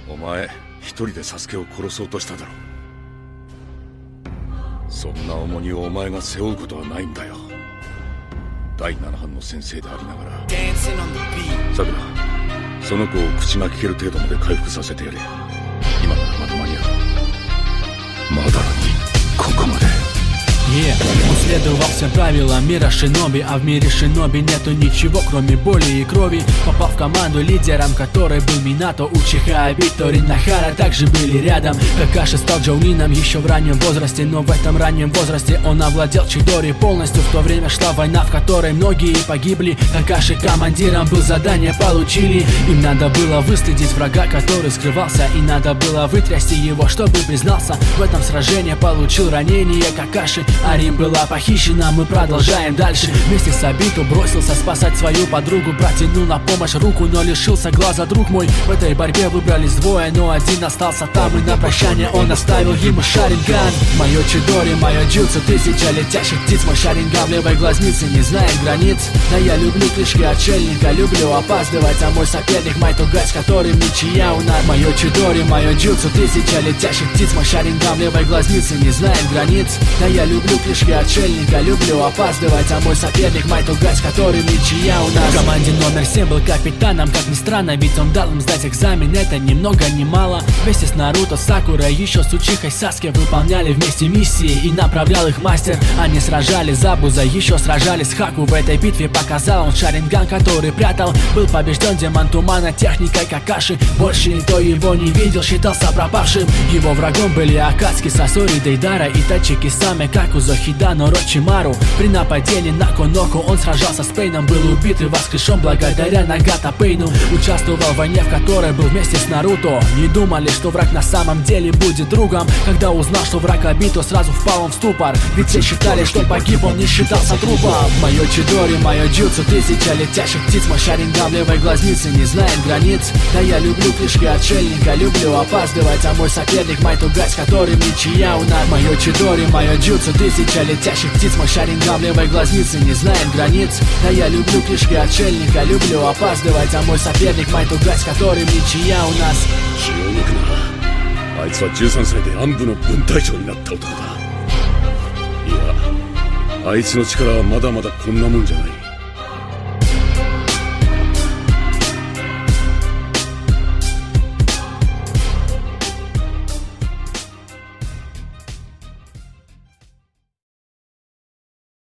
お前一人でサスケを殺そうとしただろう。そんな重荷をお前が背負うことはないんだよ。第7班の先生でありながら。さくら、その子を口が聞ける程度まで回復させてやれ。今ならまだ間に合う。まだここまで。 Он следовал всем правилам мира шиноби, а в мире шиноби нету ничего, кроме боли и крови. Попал в команду, лидером которой был Минато, Учиха, Обито, Ринахара также были рядом. Какаши стал Джоунином еще в раннем возрасте, но в этом раннем возрасте он овладел Чидори полностью. В то время шла война, в которой многие погибли. Какаши командиром был, задание получили. Им надо было выследить врага, который скрывался, и надо было вытрясти его, чтобы признался. В этом сражении получил ранение Какаши. А Рим была похищена, мы продолжаем дальше. Вместе с Обито бросился спасать свою подругу. Протянул на помощь руку, но лишился глаза, друг мой. В этой борьбе выбрались двое, но один остался там. И на прощание он оставил ему шаринган. Мое Чидори, мое джутсу, тысяча летящих птиц. Мой шаринган в левой глазнице не знает границ. Да я люблю клички отшельника, люблю опаздывать. А мой соперник Майтугай, с которым ничья у нас. Мое Чидори, мое джутсу, тысяча летящих птиц. Мой шаринган в левой глазнице не знает границ. Да я люблю клички отшельника, люблю опаздывать. А мой соперник Майтугай, с которым ничья у нас. В команде номер 7 был капитаном, как ни странно, ведь он дал им сдать экзамен. Это ни много ни мало. Вместе с Наруто, Сакурой, еще с Учихой, Саске выполняли вместе миссии, и направлял их мастер. Они сражались за Буза, еще сражались с Хаку. В этой битве показал он шаринган, который прятал. Был побежден демон тумана техникой Какаши. Больше никто его не видел, считался пропавшим. Его врагом были Акацки, Сасори, Дейдара и Тачики Саме, Какузо, Хидано, Рочимару. При нападении на Коноку он сражался с Пейном, был убит и воскрешен благодаря Нагата Пейну. Участвовал в войне, в которой был вместе с Наруто. Не думали, что враг на самом деле будет другом. Когда узнал, что враг Обито, сразу впал он в ступор. Ведь все считали, что погиб, он не считался трупом. Мое Чидори, мое джутсу, тысяча летящих птиц. Мой шаринган в левой глазнице не знает границ. Да я люблю клички отшельника, люблю опаздывать. А мой соперник Майтугай, с которым ничья у нас. Мое Чидори, мое джутсу, тысяча летящих птиц. Мой шаринган в левой глазнице не знает границ. Да я люблю клички отшельника, люблю опаздывать. А мой соперник Майтугай, с которым ничья у нас. あいつは13歳で暗部の分隊長になった男だ。いや、あいつの力はまだまだこんなもんじゃない。